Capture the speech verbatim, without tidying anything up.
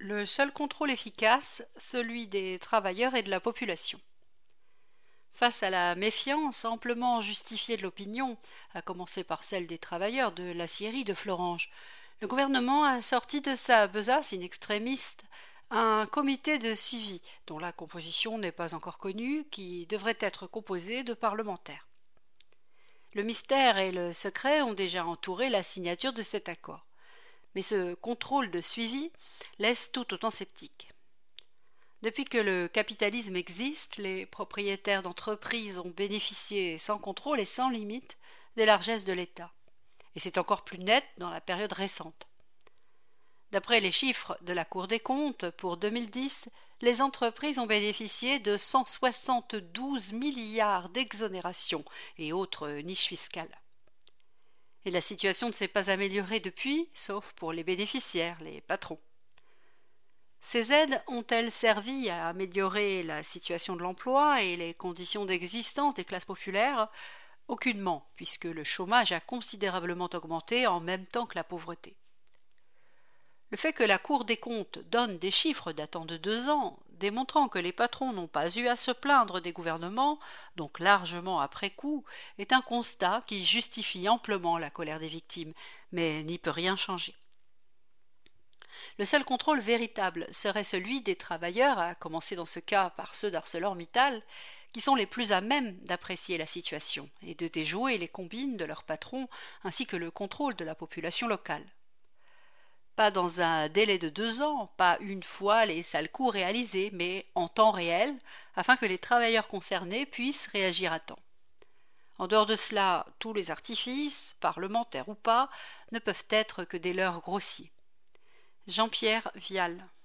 Le seul contrôle efficace, celui des travailleurs et de la population. Face à la méfiance amplement justifiée de l'opinion, à commencer par celle des travailleurs de l'acierie de Florange, le gouvernement a sorti de sa besace in extremis un comité de suivi, dont la composition n'est pas encore connue, qui devrait être composé de parlementaires. Le mystère et le secret ont déjà entouré la signature de cet accord. Mais ce contrôle de suivi laisse tout autant sceptique. Depuis que le capitalisme existe, les propriétaires d'entreprises ont bénéficié sans contrôle et sans limite des largesses de l'État. Et c'est encore plus net dans la période récente. D'après les chiffres de la Cour des comptes, pour deux mille dix, les entreprises ont bénéficié de cent soixante-douze milliards d'exonérations et autres niches fiscales. Et la situation ne s'est pas améliorée depuis, sauf pour les bénéficiaires, les patrons. Ces aides ont-elles servi à améliorer la situation de l'emploi et les conditions d'existence des classes populaires ? Aucunement, puisque le chômage a considérablement augmenté en même temps que la pauvreté. Le fait que la Cour des comptes donne des chiffres datant de deux ans, démontrant que les patrons n'ont pas eu à se plaindre des gouvernements, donc largement après coup, est un constat qui justifie amplement la colère des victimes, mais n'y peut rien changer. Le seul contrôle véritable serait celui des travailleurs, à commencer dans ce cas par ceux d'ArcelorMittal, qui sont les plus à même d'apprécier la situation et de déjouer les combines de leurs patrons ainsi que le contrôle de la population locale. Pas dans un délai de deux ans, pas une fois les sales coups réalisés, mais en temps réel, afin que les travailleurs concernés puissent réagir à temps. En dehors de cela, tous les artifices, parlementaires ou pas, ne peuvent être que des leurres grossiers. Jean-Pierre Vial.